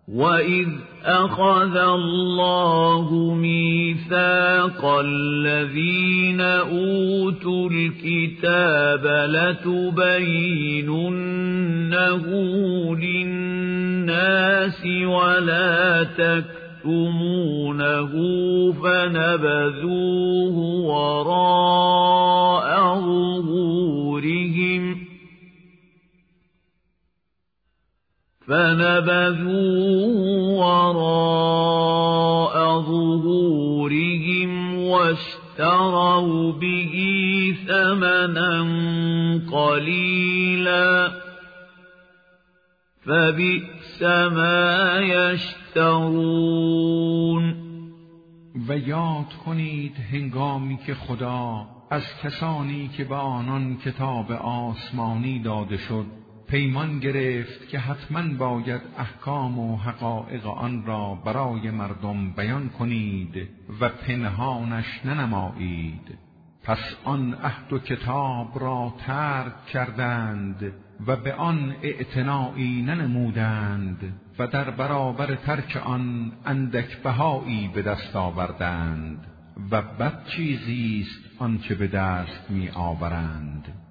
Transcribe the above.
وَإِذْ أَخَذَ اللَّهُ مِيثَاقَ الَّذِينَ أُوتُوا الْكِتَابَ لَتُبَيِّنُنَّهُ لِلنَّاسِ وَلَا تَكْتُمُونَهُ فَنَبَذُوهُ وَرَاءَ ظُهُورِهِمْ وَاشْتَرَوْا بِهِ ثَمَنًا قَلِيلًا فَبِئْسَ مَا يَشْتَرُونَ. و یاد کنید هنگامی که خدا از کسانی که به آنان کتاب آسمانی داده شد پیمان گرفت که حتما باید احکام و حقایق آن را برای مردم بیان کنید و پنهانش ننمایید. پس آن عهد و کتاب را ترک کردند و به آن اعتنایی ننمودند و در برابر ترک آن اندک بهایی به دست آوردند و بد چیزی است آنچه به دست می آورند.